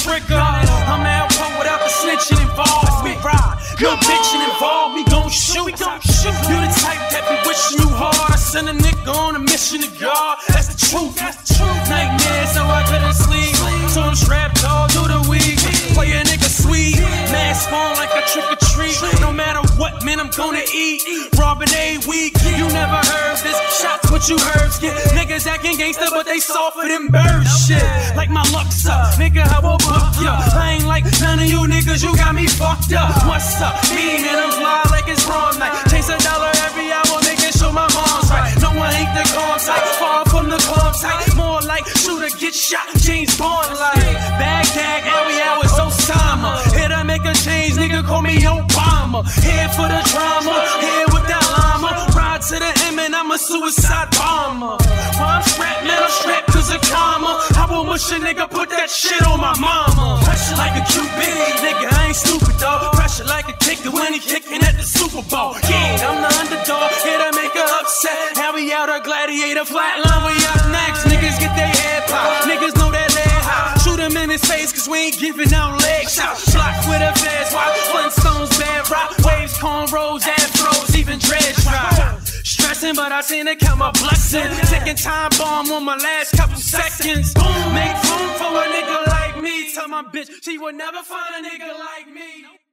trigger. I'm Alpo without the snitching involved. We ride, no bitching involved. We gon' shoot. You the type that be wishing you hard. I send a nigga on a mission to God. That's the truth. Nightmares, so I couldn't sleep. So I'm strapped all through the week. Play a nigga sweet, mask on like a trick or treat. No matter what, man, I'm gonna eat. Robbing a week. You never heard this. Shots what you heard. Get niggas acting gangster, but they softer than bird shit. Like my luck's up, nigga, I will book ya. I ain't like none of you niggas, you got me fucked up. What's up? Me, man, I'm fly like it's prom night. Chase $1 every hour, making sure my mom's right. No one ain't the calm side, far from the calm side. More like shooter get shot, James Bond like Baghdad, every hour, Osama. Here to make a change, nigga, call me Obama. Here for the drama, here with that llama. Ride to the M and I'm a suicide bomber. Well, I'm strapped, man, I'm strapped cause of karma. I will mush a nigga, put that shit on my mama. Pressure like a QB, nigga, I ain't stupid, dog. Pressure like a kicker when he kicking at the Super Bowl. Yeah, I'm the underdog, here to make her upset. How we out, a gladiator, flatline, we up next. Niggas get their head popped, niggas know that lead high. Shoot him in his face, cause we ain't giving out leg shots. Block with a fast watch, Flintstones, bad rock, waves, cornrows, afros, even dread dry. Stressing, but I seen it count my blessing. Taking time bomb on my last couple seconds. Make room for a nigga like me. Tell my bitch she would never find a nigga like me.